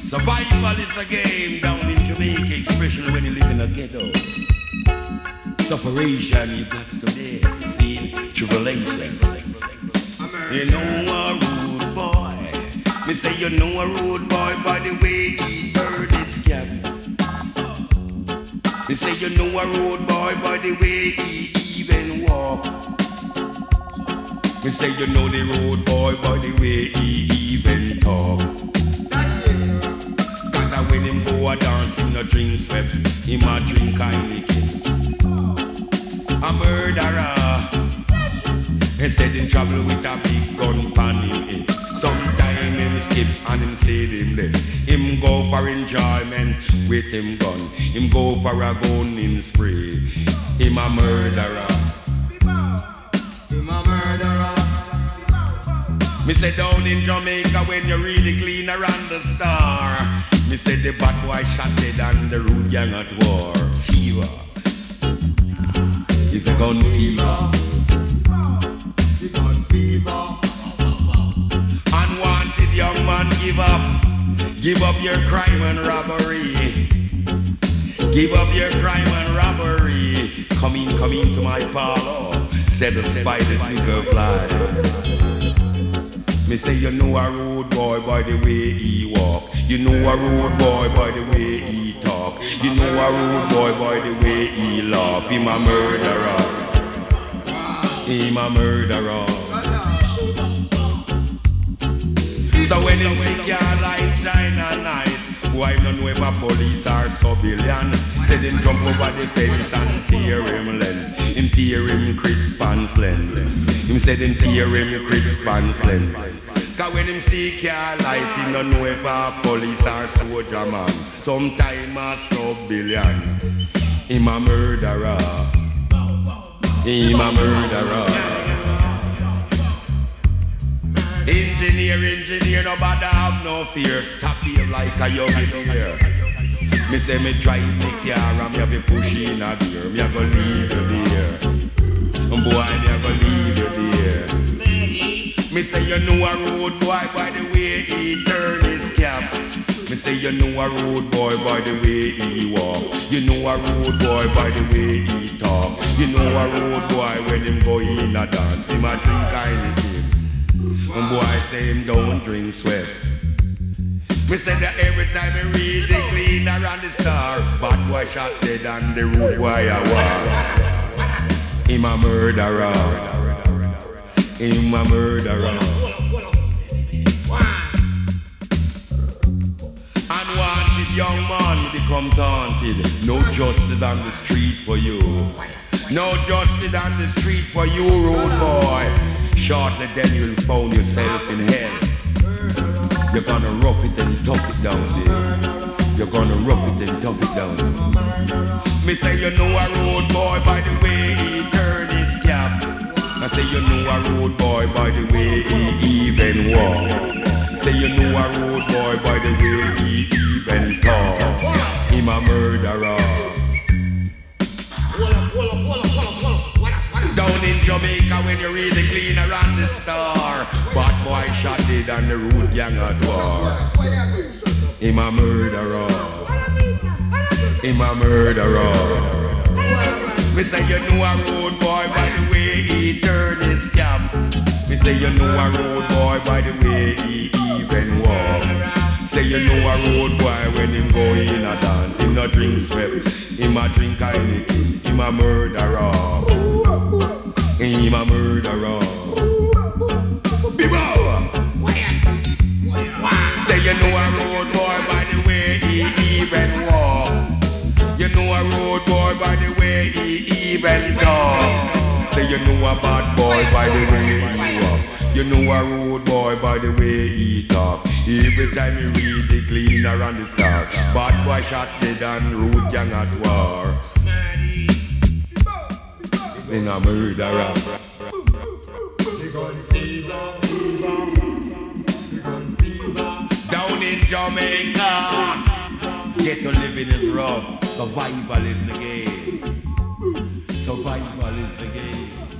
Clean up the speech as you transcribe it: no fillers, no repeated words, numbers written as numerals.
Survival is the game down in Jamaica, especially when you live in a ghetto. Sufferation, you got to live. See, tribulation. You know a rude boy. Me say you know a rude boy by the way he turn his cap. Me say you know a rude boy by the way he even walk. Me say you know the rude boy by the way he even talk. Cause when him go a dance, him no drink sweps, him a drink Heineken. A murderer. He said him travel with a big gun pan him head. Sometime him skip and him say him dead. Him go for enjoyment with him gun. Him go for a gun in spray. Him a murderer. Him a murderer. Me say down in Jamaica when you really clean around the star. Me say the bad boy shot dead and the rude gang at war. Fever. It's a gun fever. The gun fever. Unwanted young man, give up. Give up your crime and robbery. Give up your crime and robbery. Come in to my parlor. Set us by the finger fly. Me say you know a rude boy by the way he walk. You know a rude boy by the way he talk. You know a rude boy by the way he laugh. Him a murderer. Him a murderer. So when him see your light shine at night, why don't know if a police or civilian? Say them jump over the fence and tear him length. Him tear him crisp and slim. Him say them tear him crisp and slim. Cause when him see car light, he don't know if a police or soldier man. Sometime a civilian. Him a murderer. Him a murderer. Engineer, nobody have no fear. Stop here like a young deer. Me say me drive me car and me have a push in a gear. Me a go leave you there. Boy, me a go leave you there. Me say you know a road boy by the way he turn his cap. Me say you know a road boy by the way he walk. You know a road boy by the way he talk. You know a road boy when him go in a dance, him a drink Heineken. And boy say him don't drink sweat. Me say that every time he read the clean around the star. Bad boy shot dead and the rude boy a war. Him a murderer. Him a murderer. Unwanted young man becomes haunted. No justice on the street for you. No justice on the street for you, rude boy. Shortly then you'll find yourself in hell. You're gonna rough it and tough it down there. You're gonna rough it and tough it down. Me say you know a road boy by the way he turn his cap. I say you know a road boy by the way he even walk. Say you know a road boy by the way he even talk. Him a murderer. Down in Jamaica when you really clean around the star. Bad boy shot dead and the rude gang at war. Him a murderer. Him a murderer. Me say you know a road boy by the way he turn his cap. Me say you know a road boy by the way he even walk. Say you know a road boy when him go in a dance. Him no drink sweat. Him a drink Heineken. Him a murderer. Him a murderer. Say you know a road boy by the way he even walk. You know a road boy by the way he even talk. Say you know a bad boy by the way he walk. You know a road boy by the way he talk. Every time you read the clean around the star. Bad boy shot dead and rude gang at war. Then a murderer. Down in Jamaica, ghetto living is rough. Survival is the game. Survival is the game.